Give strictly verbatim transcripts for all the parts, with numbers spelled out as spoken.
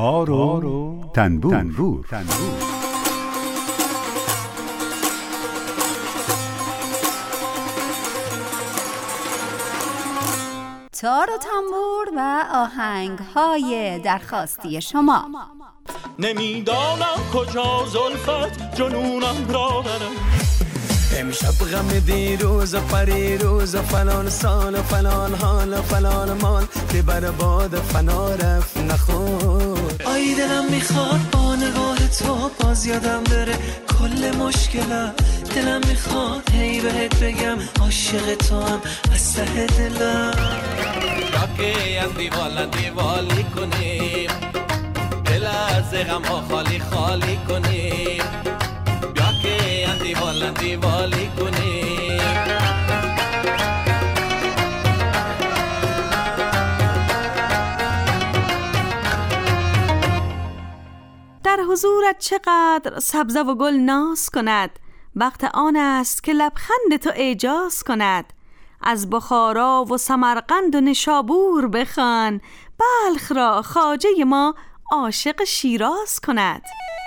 تار و تنبور, تنبور. تنبور. تار و تنبور و آهنگ‌های درخواستی شما. نمیدانم کجا زلفت جنونم را برم، امشب غم دیروز و پریروز و فلان سال و فلان حال و فلان مال که بر باد فنا رفت نخور. آی دلم میخواد با نگاه تو باز یادم بره کل مشکلم، دلم میخواد هی بهت بگم عاشق تو هم از ته دلم. راکی از دیوالن دیوالی کنیم، دل از غم ها خالی خالی کنیم، راکی از دیوالن دیوالی کنیم. در حضورت چقدر سبزه و گل ناز کند، وقت آن است که لبخند تو اعجاز کند. از بخارا و سمرقند و نشابور بخوان، بلخ را خواجه ما عاشق شیراز کند.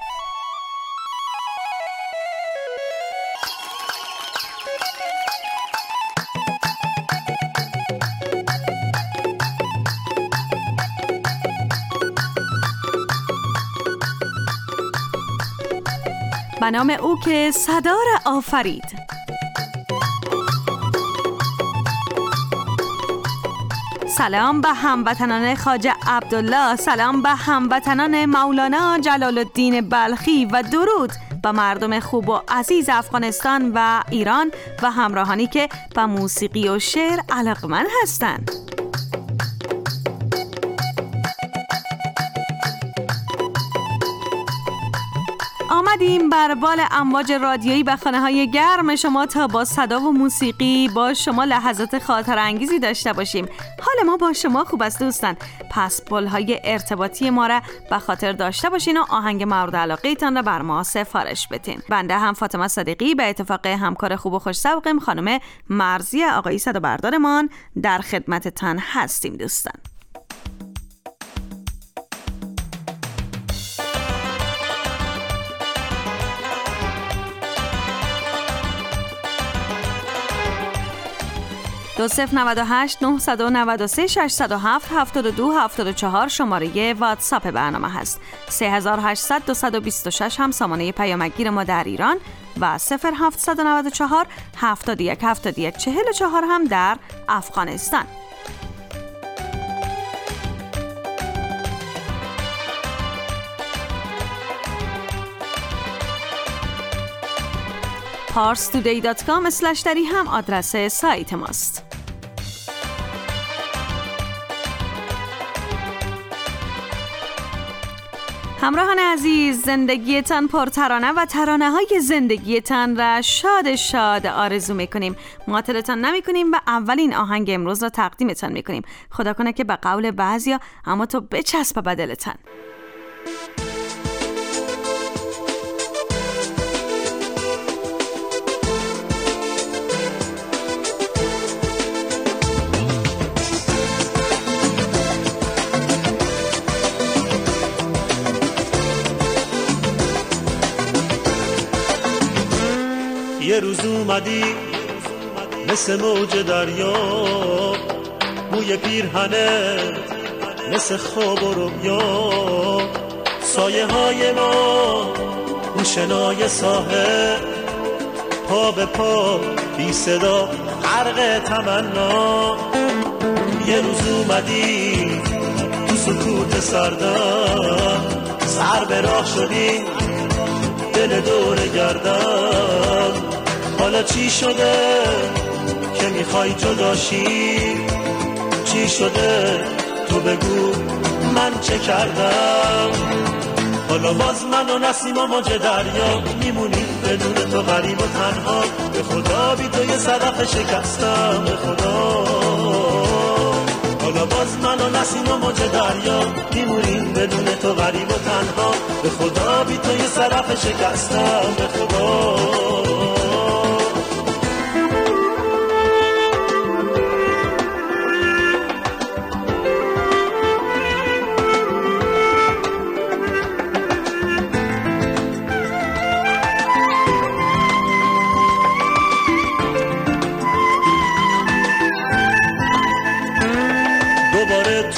به نام او که صدا را آفرید. سلام به هموطنان خواجه عبدالله، سلام به هموطنان مولانا جلال الدین بلخی و درود به مردم خوب و عزیز افغانستان و ایران و همراهانی که به موسیقی و شعر علاقمند هستند. آمدیم بر بال امواج رادیویی و خانه های گرم شما تا با صدا و موسیقی با شما لحظات خاطر انگیزی داشته باشیم. حال ما با شما خوب است دوستان، پس پل های ارتباطی ما را به خاطر داشته باشین و آهنگ مورد علاقه تان را بر ما سفارش بدین. بنده هم فاطمه صدیقی به اتفاق همکار خوب و خوش ذوقم خانم مرزی آقایی صدا بردارمان در خدمتتان هستیم دوستان. دو صفر نود و هشت نه نه سه شش صفر هفت هفتاد و دو هفتاد و چهار شماره واتساپ برنامه هست. سه هزار و هشتصد دویست و بیست و شش هم سامانه پیامکگیر ما در ایران و صفر هفتصد و نود و چهار هفتاد و یک هفتاد و یک چهل و چهار هم در افغانستان. پارس تودی دات کام اسلش دری هم آدرس سایت ماست. همراهان عزیز، زندگیتان پرترانه و ترانه های زندگیتان را شاد شاد آرزو میکنیم. معطلتان نمیکنیم و اولین آهنگ امروز را تقدیمتان میکنیم. خدا کنه که به قول بعضیا اما تو بچسب به دلتان. یه روز اومدی مثل موج دریا، بوی پیرهنت مثل خواب و رویا، سایه های ما روشنای ساحل، پا به پا بی صدا غرق تمنا. یه روز اومدی تو سکوت سردم، سر به راه شدی دل دور گردم. حالا چی شده که میخوای جداشی؟ چی شده تو بگو من چه کردم؟ حالا باز من و نسیم و موج دریا میمونیم بدون تو غریب و تنها. به خدا بی تو یه صدف شکستم، به خدا. حالا باز من و نسیم و موج دریا میمونیم بدون تو غریب و تنها. به خدا بی تو یه صدف شکستم، به خدا.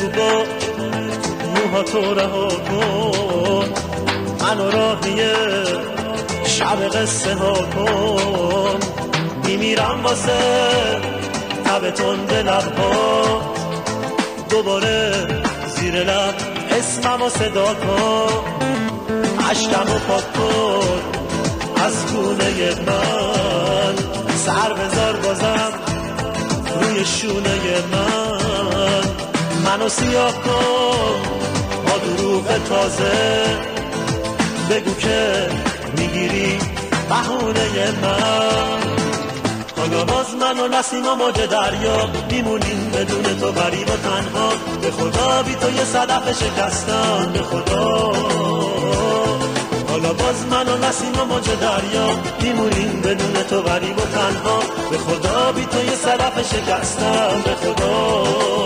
تو با موها تو رها کن، منو راهیه شب قصه ها کن. میمیرم واسه تب تند لبها، دوباره زیر لب اسممو صدا کن. عشقمو پاک کن از گونه من، سر بذار بازم روی شونه من. منو سیاه کن با دروغ تازه، بگو که میگیری بهونه من. حالا باز من و نسیم و موج دریا میمونیم بدون تو غریب و تنها. به خدا بی تو یه صدف شکستم، به خدا. حالا باز من و نسیم و موج دریا میمونیم بدون تو غریب و تنها. به خدا بی تو یه صدف شکستم، به خدا.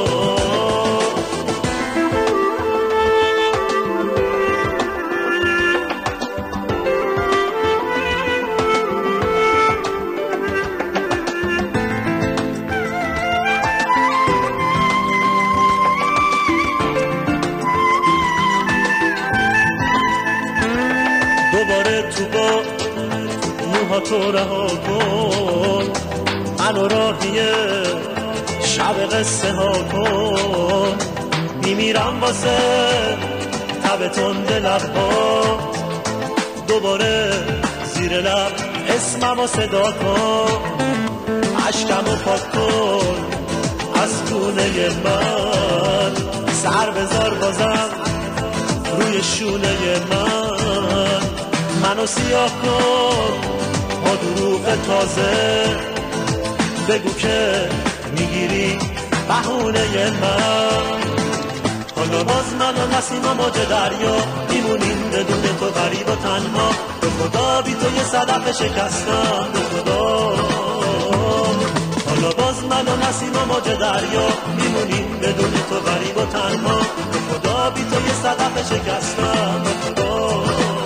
تو رها کن، منو راهیه شب قصه ها کن. میمیرم واسه تب تند لبها، دوباره زیر لب اسممو صدا کن. عشقمو پاک کن از گونه من، سر بذار بازم روی شونه من. منو سیاه کن با دروغ تازه، بگو که میگیری بهونه من. حالا باز من و نسیم و موج دریا میمونیم بدون تو غریب و تنها. به خدا بی تو یه صدف شکستم، به خدا. حالا باز من و نسیم و موج دریا میمونیم بدون تو غریب و تنها. به خدا بی تو یه صدف شکستم، به خدا.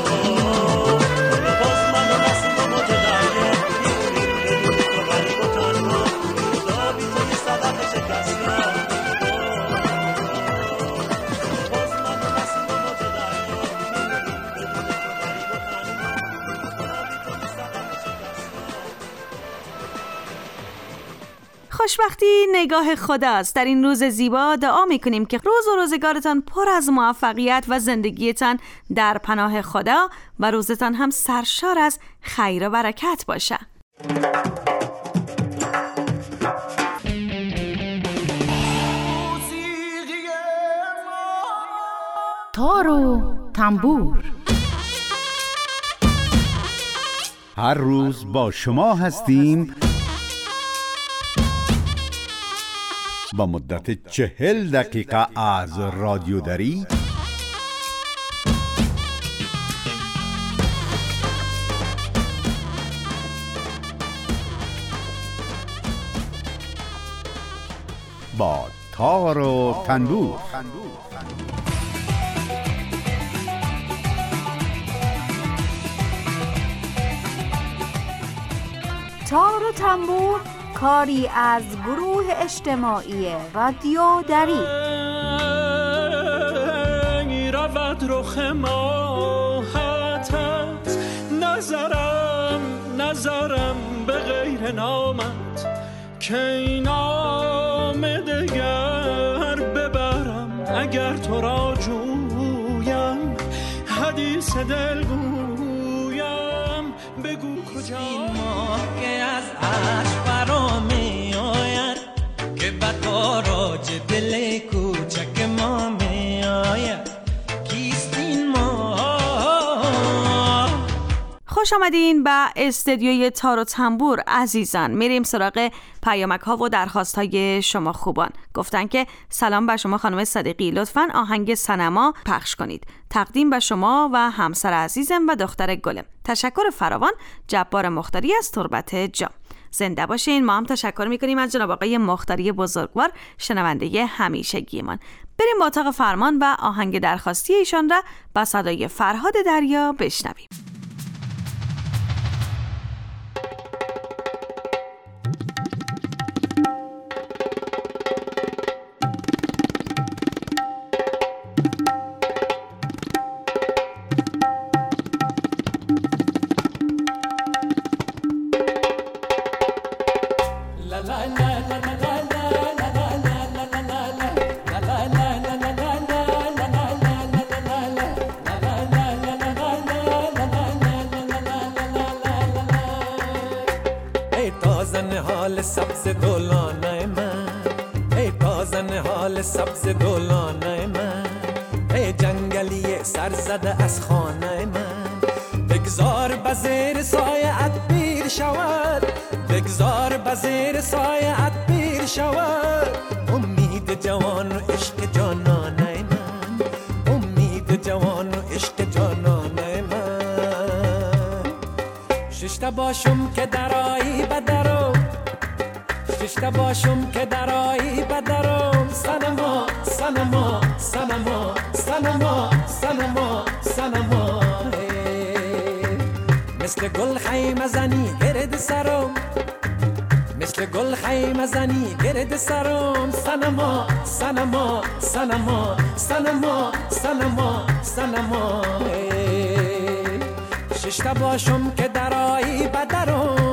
خوشبختی نگاه خداست. در این روز زیبا دعا میکنیم که روز و روزگارتان پر از موفقیت و زندگیتان در پناه خدا و روزتان هم سرشار از خیر و برکت باشه. تار و تنبور هر روز با شما هستیم با مدت چهل دقیقه از رادیو دری با تار و تنبور. تار و تنبور کاری از گروه اجتماعی رادیو دری. رود رخ ماهتت، نظرم نظرم به غیر نامت، که این نام دگر ببرم اگر تو را جویم. حدیث دل گویم بگو کجا این ماه که از عشق فرا می آید، که بطاراج دل کوچک ما می آید. کیست این ماه؟ خوش آمدین به استدیوی تار و تنبور عزیزان. میریم سراغ پیامک ها و درخواست های شما خوبان. گفتن که سلام بر شما خانم صدیقی، لطفاً آهنگ سنما پخش کنید. تقدیم به شما و همسر عزیزم و دختر گلم. تشکر فراوان. جبار مختاری از تربت جام. زنده باشین. ما هم تشکر میکنیم از جناب آقای مختاری بزرگوار، شنونده همیشگیمان. بریم با اتاق فرمان و آهنگ درخواستی ایشان را با صدای فرهاد دریا بشنویم. حال سبز دولانه من، ای تازه حال سبز دولانه من، ای جنگلی سر زده از خانه من، بگذار بزیر سایه‌ات پیر شود، بگذار بزیر سایه‌ات پیر شود، امید جوان و عشق جانانه من، امید جوان و عشق جانانه من. ششته باشم که درایی بدرم، ششته باشم که درایی بدرم، سنما سنما سنما سنما سنما سنما، مثل گل خیمه زنی گرد سرم، مثل گل خیمه زنی گرد سرم، سنما سنما سنما سنما سنما سنما، ششته باشم که درایی بدرم.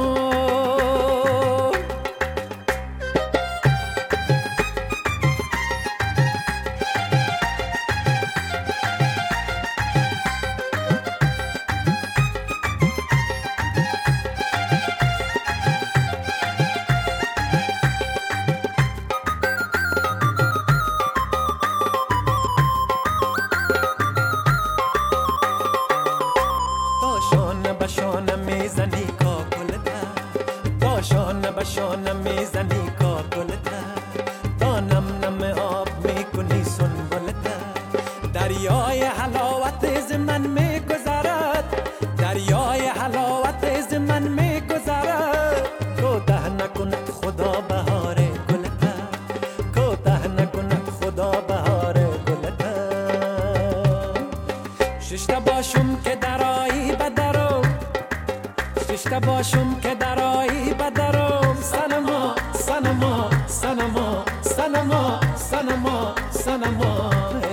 ششته باشم که درایی بدرم، ششته باشم که درایی بدرم، سنما سنما سنما سنما سنما سنما،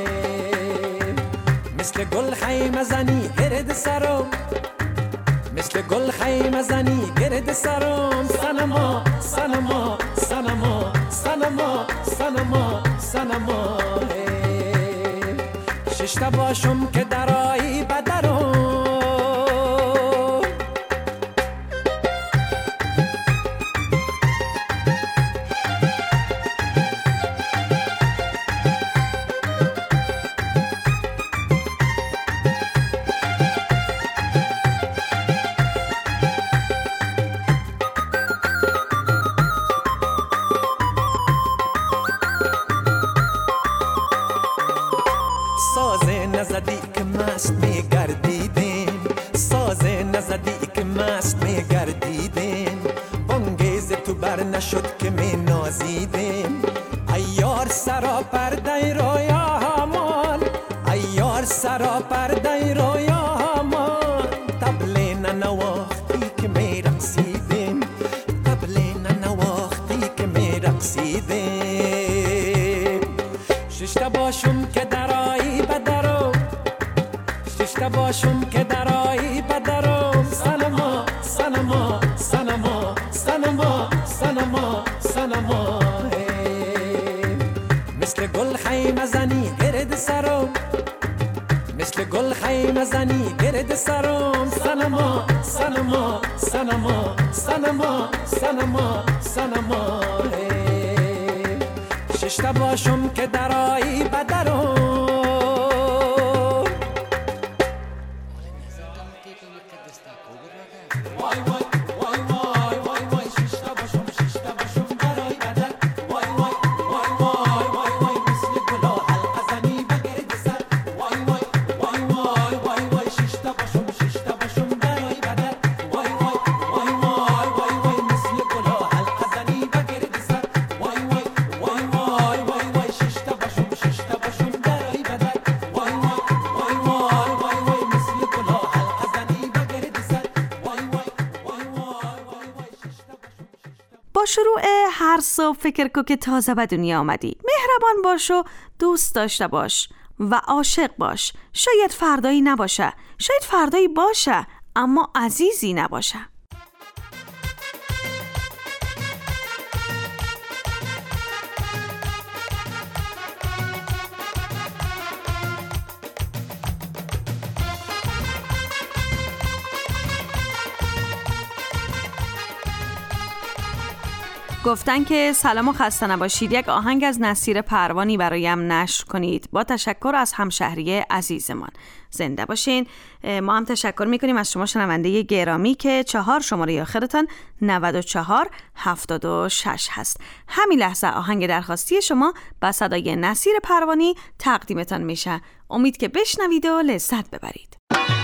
مثل گل خیمه زنی گرد سرم، مثل گل خیمه زنی گرد سرم، سنما سنما سنما سنما سنما سنما، ششته باشم که درایی بدرم. سازه نزدی که مست میگردیدیم، سازه نزدی که مست میگردیدیم، بانگیز تو بر نشد که می نازیدیم، ایار سرا پرده رویا همان، ایار سرا پرده رویا همان، طبل ننواختی که می رقصیدیم، طبل ننواختی که می رقصیدیم، ششته باشم که درایی بدرم، ششته باشم که درایی بدرم، سنما سنما سنما سنما سنما سنما، مثل گل خیمه زنی گرد سرم، مثل گل خیمه زنی گرد سرم، سنما سنما سنما سنما سنما سنما، ششته باشم که درایی بدرم. با شروع هر صبح فکر کو که تازه به دنیا آمدی، مهربان باش و دوست داشته باش و عاشق باش. شاید فردایی نباشه، شاید فردایی باشه اما عزیزی نباشه. گفتن که سلام و خسته نباشید، یک آهنگ از نصیر پروانی برایم نشر کنید. با تشکر از همشهری عزیزمان. زنده باشین. ما هم تشکر میکنیم از شما شنونده گرامی که چهار شماره آخرتان نود و چهار هفتاد و شش هست. همین لحظه آهنگ درخواستی شما با صدای نصیر پروانی تقدیمتان میشه. امید که بشنوید و لذت ببرید.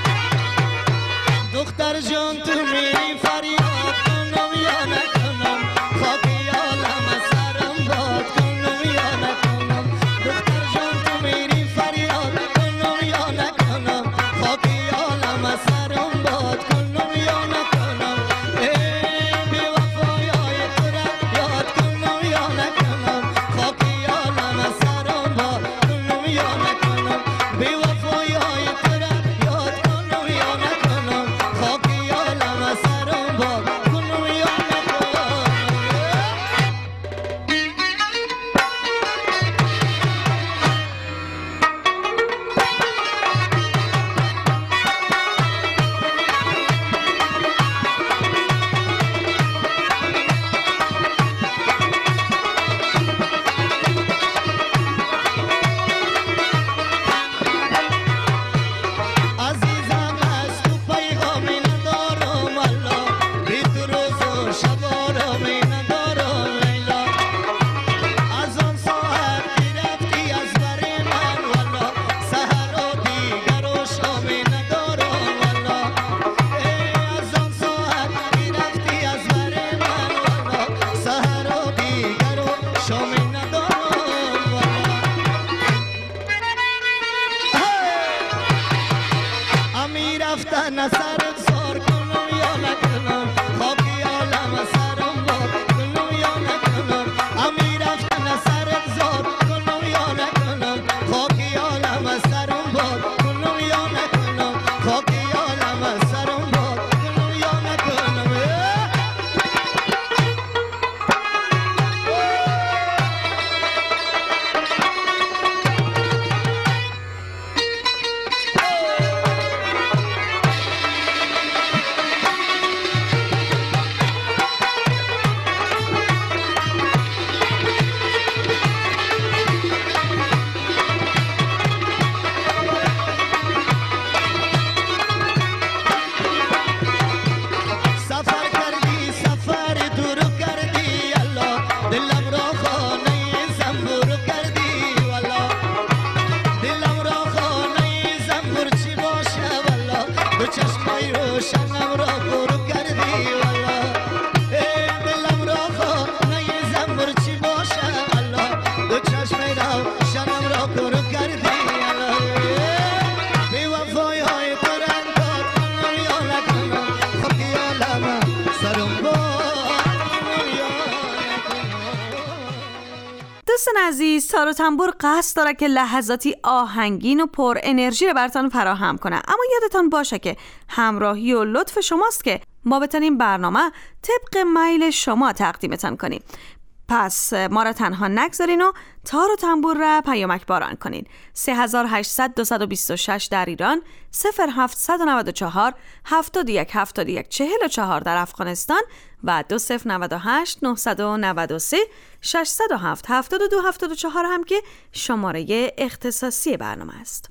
دختر جان تو میری فریاد کنم یا نکنم، خاکی عالم از سرم باد کنم یا نکنم. دختر جان تو میری فریاد کنم یا نکنم، خاکی عالم از سرم باد کنم یا نکنم. ای بی وفایای تو را یاد کنم یا نکنم، خاکی عالم از سرم باد کنم یا نکنم. بی وفایای تو را یاد کنم یا نکنم، خاکی عالم از سرم باد کنم یا نکنم. عزیزم از تو پیغامی ندارم والا، بی تو روز و شب آرامی ندارم لیلا. از آن ساعت که رفتی از بر من والا، سحر و دیگر و شامی ندارم والا. ای از آن ساعت که رفتی از بر من والا، سحر و دیگر و شامی ندارم والا. امی رفتن از سرت زار کنم یا نکنم، خاکی عالم از سرم باد کنم یا نکنم. امی رفتن از سرت زار کنم یا نکنم، خاکی عالم از سرم باد کنم یا نکنم، خاکی عالم از سرم باد کنم یا نکنم. سفر کردی سفر دور کردی الله، دلم را خانه زنبور کردی والا. دلم را خانه زنبور چی باشه والا، دو چشمای روشنم را پر کردی والا. ای دلم را خانه زنبور چی باشه والا، دو چشمای روشنم را پر کردی والا. بی وفای های تو را داد کنم یا نکنم، خاکی عالم سرم باد کنم یا نکنم. دوستان عزیز، تار و تنبور قصد داره که لحظاتی آهنگین و پر انرژی رو براتون فراهم کنه، اما یادتان باشه که همراهی و لطف شماست که ما بتونیم برنامه طبق میل شما تقدیمتان کنیم. پس ما را تنها نگذارین و تار و تنبور را پیامک باران کنین. سه هزار و هشتصد دویست و بیست و شش در ایران، صفر هفتصد و نود و چهار هفتاد و یک هفتاد و یک چهل و چهار در افغانستان و دو صفر نود و هشت نهصد و نود و سه ششصد و هفت هفتاد و دو هفتاد و چهار هم که شماره اختصاصی برنامه است.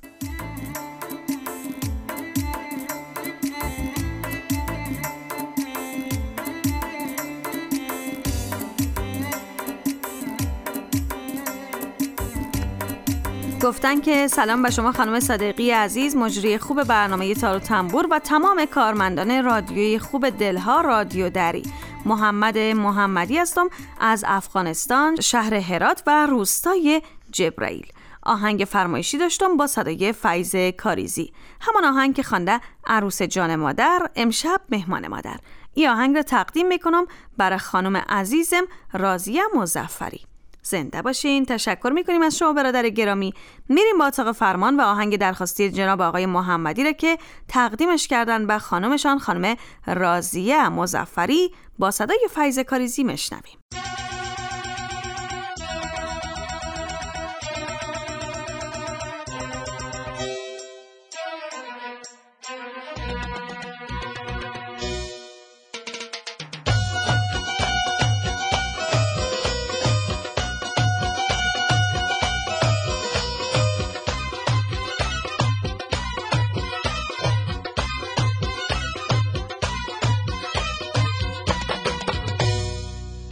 گفتن که سلام به شما خانم صادقی عزیز، مجری خوب برنامه تار و تنبور و تمام کارمندان رادیوی خوب دلها رادیو دری. محمد محمدی هستم از افغانستان، شهر هرات و روستای جبرائیل. آهنگ فرمایشی داشتم با صدای فیض کاریزی، همان آهنگ که خوانده عروس جان مادر امشب مهمان مادر. این آهنگ را تقدیم میکنم برای خانم عزیزم راضیه مظفری. زنده باشین. تشکر میکنیم از شما برادر گرامی. میریم با اتاق فرمان و آهنگ درخواستی جناب آقای محمدی را که تقدیمش کردن به خانمشان خانم راضیه مظفری با صدای فیض کاریزی مشنویم.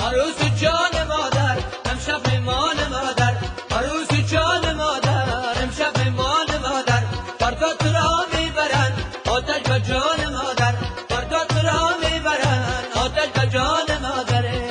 عروس جان مادر امشب میمان مادر، عروس جان مادر امشب میمان مادر، فردا تو را میبرن آتش به جان مادر، فردا تو را میبرن آتش به جان مادره.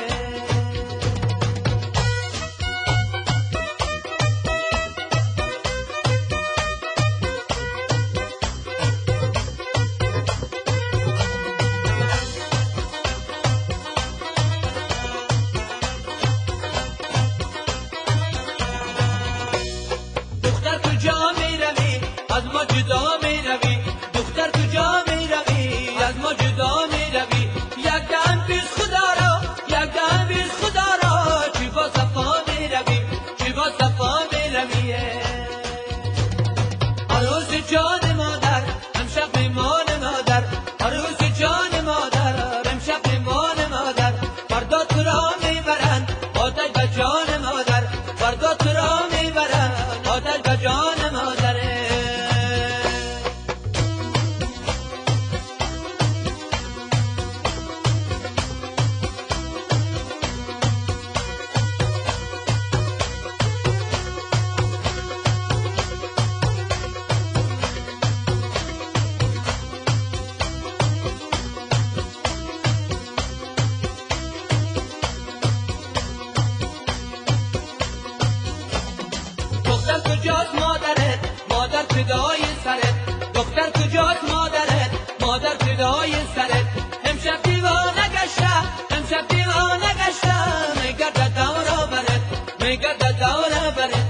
از ما جدا می روی دختر کجا می روی، از ما جدا می روی، یک دم پیش خدا را، یک دم پیش خدا را، چی با صفا می روی، چی با صفا می روی. عروس جان مادر امشب میمان مادر، عروس جان مادر امشب میمان مادر، فردا تو را میبرن آتش به جان مادر، فردا تو را میبرن آتش به جان مادر. دختر کجاست مادرت، مادر فدای سرت، دختر کجاست مادرت، مادر فدای سرت، امشب دیوانه گشته، امشب دیوانه گشته، میگرده دورا برت، میگرده دورا برت.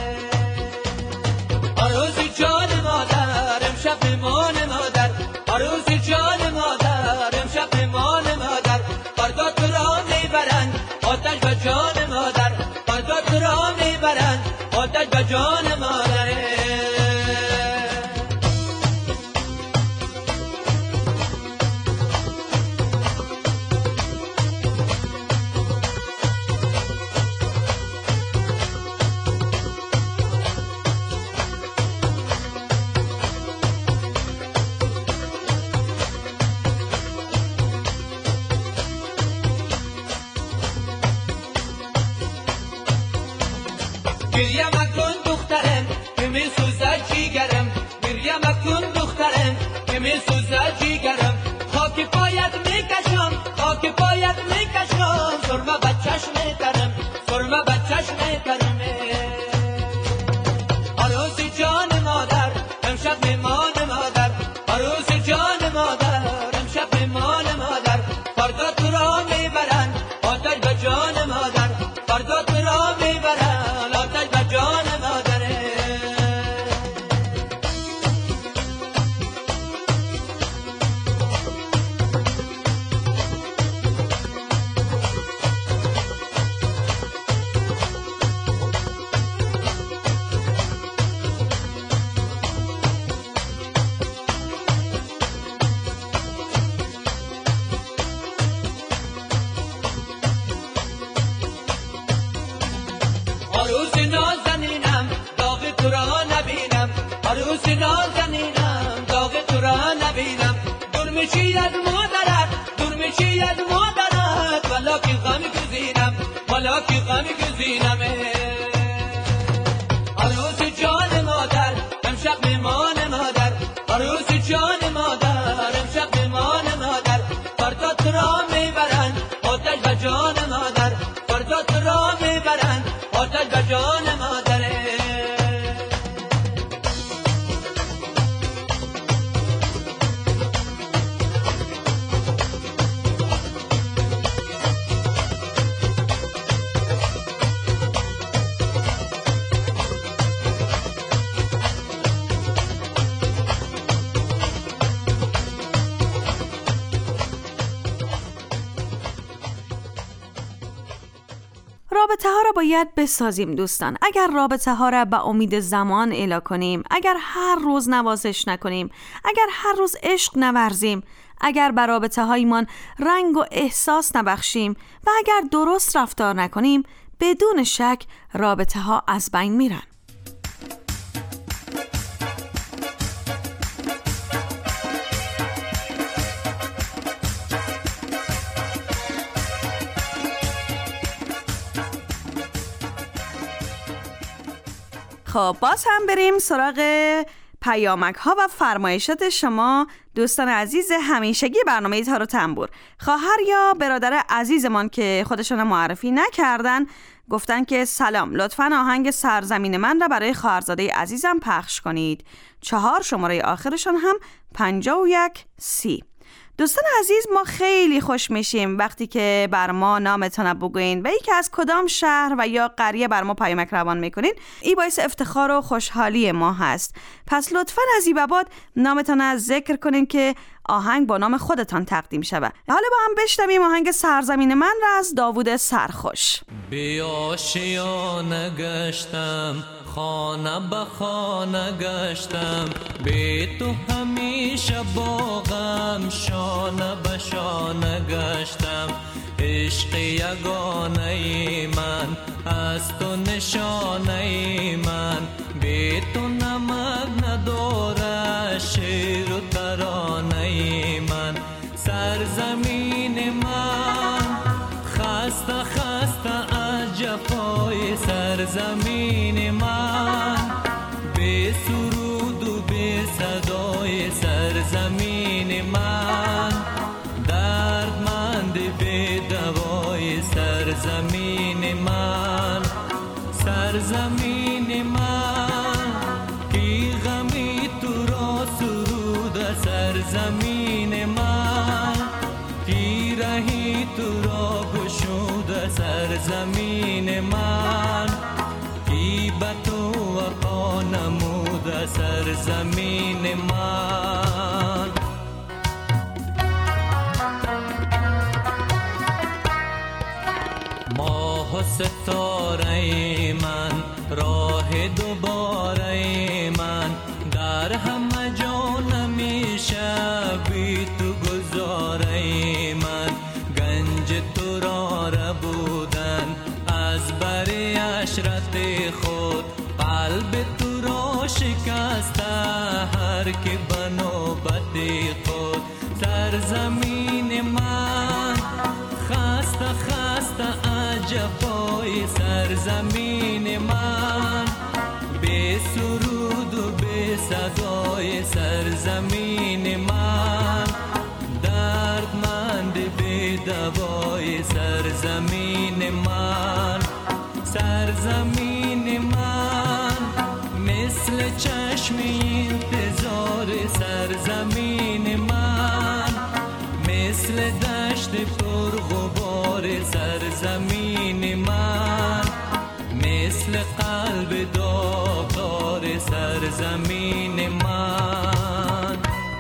عروس جان مادر امشب میمان مادر، عروس جان مادر امشب میمان مادر، فردا تو را میبرن آتش به جان مادر، فردا تو را میبرن آتش به جان مادره. گریه مکن دخترم که می سوزد جیگرم، گریه مکن دخترم که می سوزد جیگرم، خاک پایت میکشم، خاک پایت میکشم، سرمه بچش میترم، سرمه بچش میترم. عروس جان مادر امشب میمان مادر، عروس جان مادر امشب میمان مادر، فردا تو را میبرن آتش به جان مادر، فردا تو را میبرن آتش به جان مادره. عروس نازنینم داغ تو را نبینم، عروس نازنینم داغ تو را نبینم، دور میشی از مادرت، دور میشی از مادرت، والا که غم گزینم، والا که غم گزینم. عروس جان مادر امشب میمان مادر، عروس جان مادر امشب میمان مادر، فردا تو را میبرن آتش به جان مادر، فردا تو را میبرن آتش به جان مادره. رابطه ها را باید بسازیم دوستان. اگر رابطه ها را به امید زمان الا کنیم، اگر هر روز نوازش نکنیم، اگر هر روز عشق نورزیم، اگر به رابطه هایمان رنگ و احساس نبخشیم و اگر درست رفتار نکنیم، بدون شک رابطه ها از بین میرن. خب باز هم بریم سراغ پیامک ها و فرمایشات شما دوستان عزیز همیشگی برنامه تار و تنبور. خواهر یا برادر عزیزمان که خودشون معرفی نکردن گفتن که سلام، لطفاً آهنگ سرزمین من را برای خواهرزاده عزیزم پخش کنید. چهار شماره آخرشون هم پنجاه و یک سی. دوستان عزیز، ما خیلی خوش میشیم وقتی که بر ما نامتون بگوین و ای که از کدام شهر و یا قریه بر ما پیامک روان میکنین. این باعث افتخار و خوشحالی ما هست. پس لطفاً از این بابت نامتون ذکر کنین که آهنگ با نام خودتان تقدیم شود. حالا با هم بشنویم آهنگ سرزمین من را از داوود سرخوش. بی آشیانه گشتم، خانه به خانه گشتم، بی تو همیشه باغم، شانه به شانه گشتم. عشق یگانه من از تو نشانه من، بی تو نمک نداره شعر و ترانه من. سرزمین من خسته خسته از جفای سرزمین من، بی سرود و بی صدای سرزمین من، دردمند بی دوای سرزمین من. سرزمین من کی غمی تو را سرود سرزمین من، کی رهی تو را گشود سرزمین من، کی به تو وفا نمود سرزمین من. ماه و ستاره من، راه دوباره من، در همه جا نمیشه بی تو گذاره من. گنج تو را ربودن از بر عشرت خود، قلب تو را شکسته هر که بنوبت خود. سرزمین من خسته خسته از جفای سرزمین من، بی سرود و بی صدای سرزمین من، دردمند بی دوای سرزمین من. سرزمین من مثل چشم انتظار سرزمین من، مثل دشت پر غبار سرزمین من، مثل قلب داغدار سرزمین من.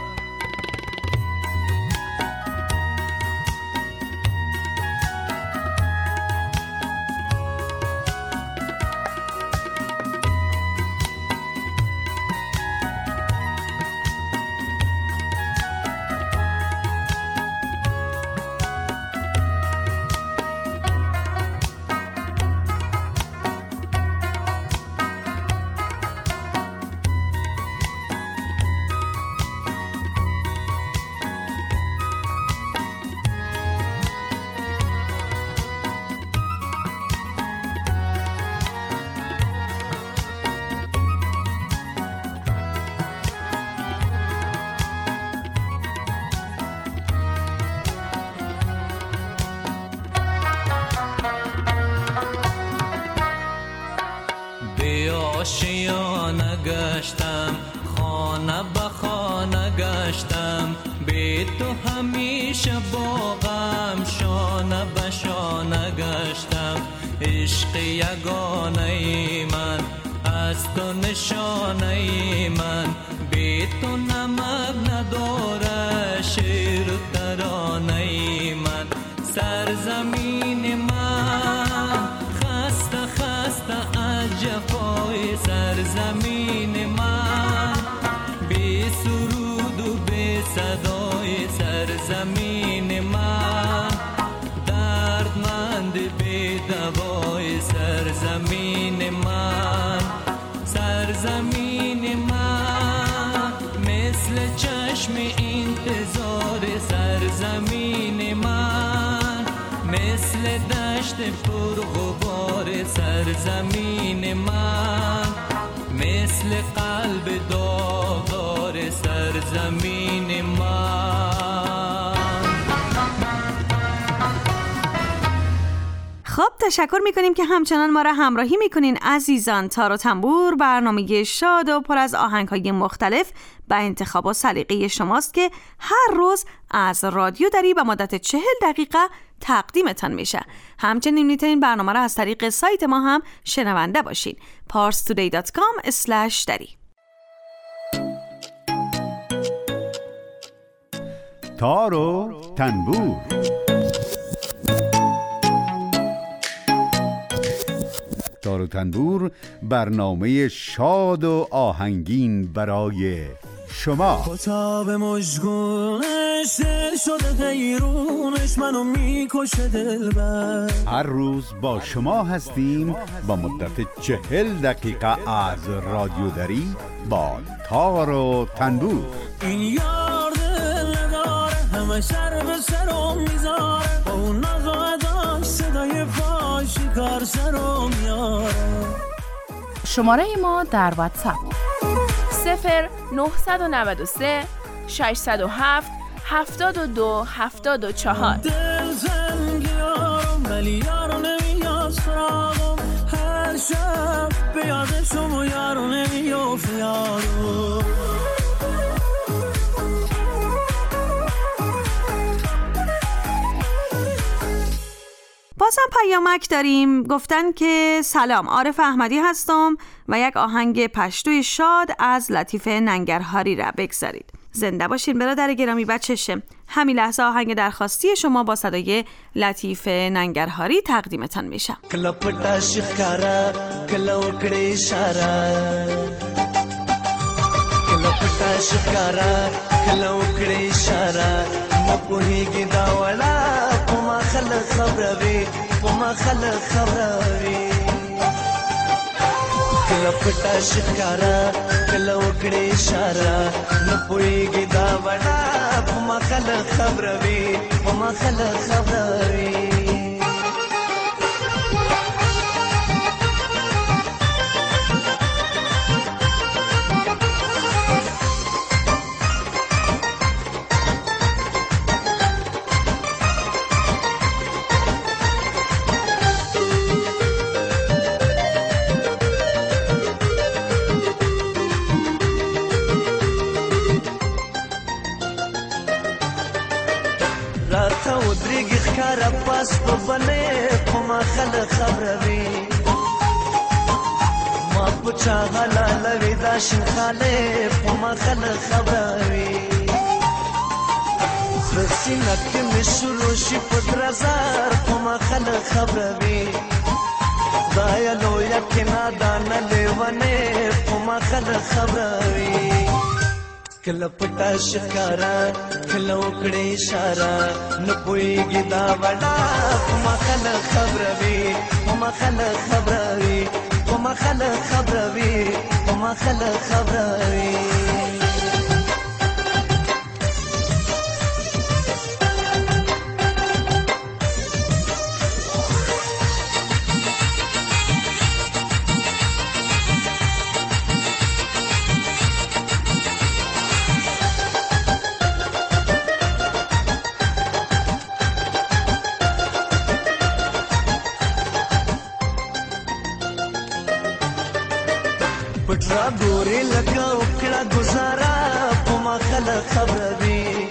آشیانه گشتم، خانه به خانه گشتم، بی تو همیشه باغم، شانه به شانه گشتم. عشق یگانه من از تو نشانه من، بی تو نمک نداره شعر و ترانه من. سرزمین من خسته خسته از جفای سرزمین من، بی سرود و بی صدای سرزمین من، دردمند بی دوای سرزمین من. سرزمین من مثل چشم انتظار سرزمین من، مثل دشت پر غبار سرزمین من، مثل قلب داغدار سرزمین من. خب تشکر میکنیم که همچنان ما را همراهی میکنین عزیزان. تار و تنبور برنامه شاد و پر از آهنگ‌های مختلف به انتخاب و سلیقه شماست که هر روز از رادیو دری به مدت چهل دقیقه تقدیمتان میشه. همچنین میتونین برنامه را از طریق سایت ما هم شنونده باشین پارس تودی دات کام اسلش دری. تار و تنبور. تار و تنبور برنامه شاد و آهنگین برای شما. کتاب مژگونش دل شده غیرونش منو میکشه دلبر. هر روز با شما هستیم با مدت چهل دقیقه از رادیو دری با تار و تنبور. این یار دل نداره همه سر به سرم میذاره، با اون نقاداش صدای فاشی کار سرم میاره. شماره ما در واتساپ صفر نهصد و نود و سه ششصد و هفت هفتاد و دو هفتاد و چهار. دل زنگی یارم ولی یارو نمیاد سراغم، هر شب به یادشم و یارو نمیافت یارو. بازم پیامک داریم. گفتن که سلام، عارف احمدی هستم و یک آهنگ پشتوی شاد از لطیفه ننگرهاری را بگذارید. زنده باشین برادر گرامی. بچشه همین لحظه آهنگ درخواستی شما با صدای لطیفه ننگرهاری تقدیمتان میشه. کلا پټا شکارا کلا وکړې اشاره، کلا پټا شکارا کلا وکړې اشاره، مپوهیږي دا وړه کومه خلک خبروي کومه خلک خبروي. کلا پټا شکارا کلا وکړې اشاره، مپوهیږي دا وړه کومه خلک خبروي کومه خلک خبروي. پاس په بنه کومه خلک خبروي، ما پوچا حلال ودا شخاله کومه خلک خبروي. سینه کې مشلو شي پدرزار کومه خلک خبروي، دا یا لو یکنا دان لیونه کومه خلک خبروي. کلا پټا شکارا کلا وکړې اشاره، نه پوهیږي دا وړه کومه خلک خبروي کومه خلک خبروي کومه خلک خبروي کومه خلک خبروي. پټرا ګوري لکه وکړه گزارا کومه خلک خبروي،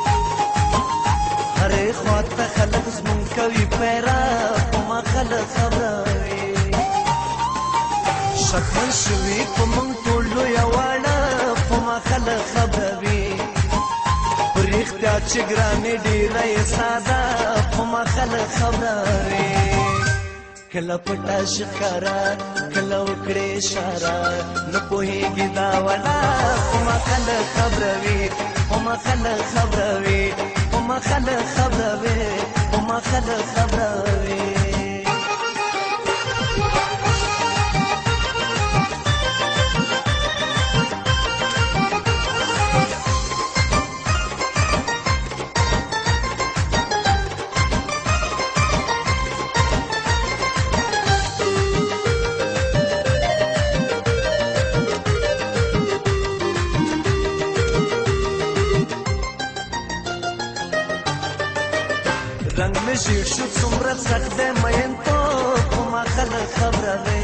هرې خواته خلک زمون کوي پیرا کومه خلک خبروي. شکمن شوي په مونږ ټولو یواړه کومه خلک خبروي، په رښتیا چې ګرانې ډېره یې ساده کومه خلک خبروي. کلا پټا شکارا کلا وکړې اشاره، نه پوهیږي دا وړه کومه خلک خبروي کومه خلک خبروي کومه خلک خبروي کومه خلک خبروي. شیر شو څومره سخت دی مین تو په ما خلک خبره دی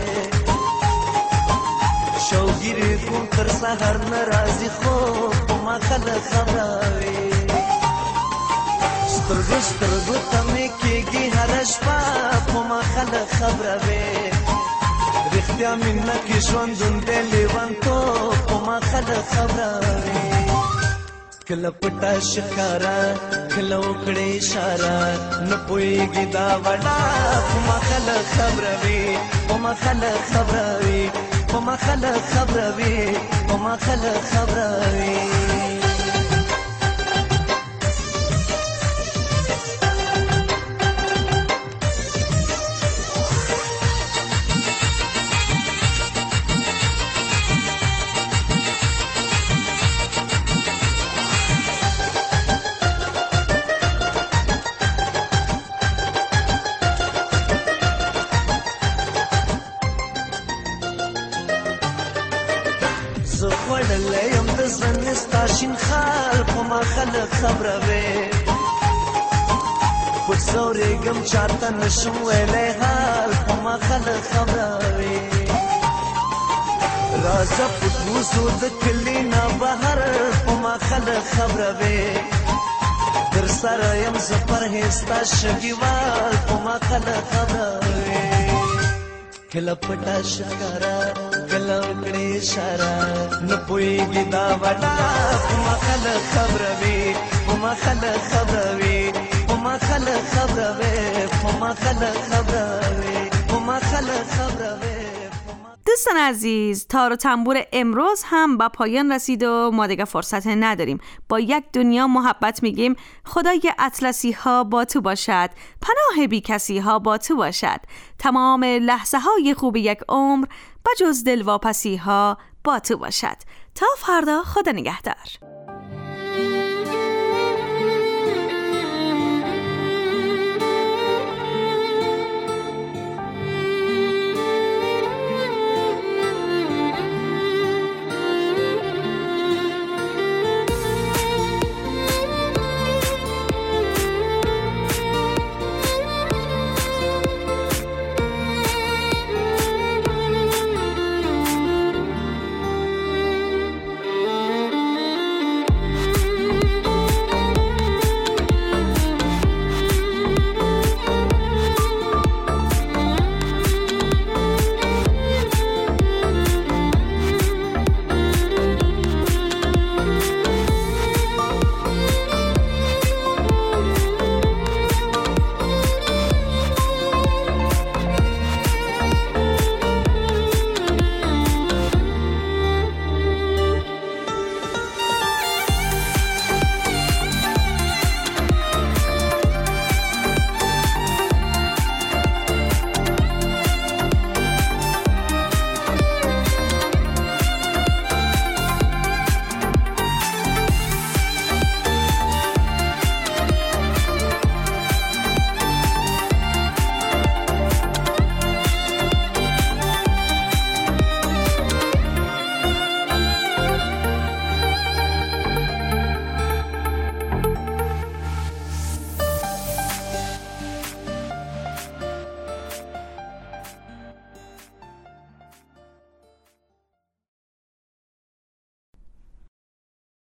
شوګیرې کوم تر سهار نه راځي خو په ما خلک خبره وي سترګو سترګو ته مې کېږي هره شپه په ما خلک خبره وي رښتیا مینه کې ژوندون دی لیونتوب په ما خلک خبره وي کله پټه ښکاره کله وکړې اشاره نه پوهېږي دا وړه په ما خلک خبره وي په ما خلک خبره وي په ما خلک خبره وي په ما خلک خبره وي شین خال په ما خلک خبره وي پټ زورېږم چاته نشم ویلی حال په ما خلک خبره وي راځه پټ وځو د کلي نه بهر په ما خلک خبره وي در سره یم زه پرهېز ستا شګیوال په ما خلک خبره وي کله پټه ښکاره کله وکړې اشاره نه پوهېږي دا وړه په ما خلک خبره وي په ما خلک خبره وي په ما خلک خبره وي په ما خلک خبره وي په ما خلک خبره وي دوستان عزیز، تار و تنبور امروز هم به پایان رسید و ما دیگه فرصت نداریم. با یک دنیا محبت میگیم خدای اطلسی ها با تو باشد، پناه بی کسی ها با تو باشد، تمام لحظه های خوب یک عمر بجز دلواپسی ها با تو باشد. تا فردا، خدا نگهدار.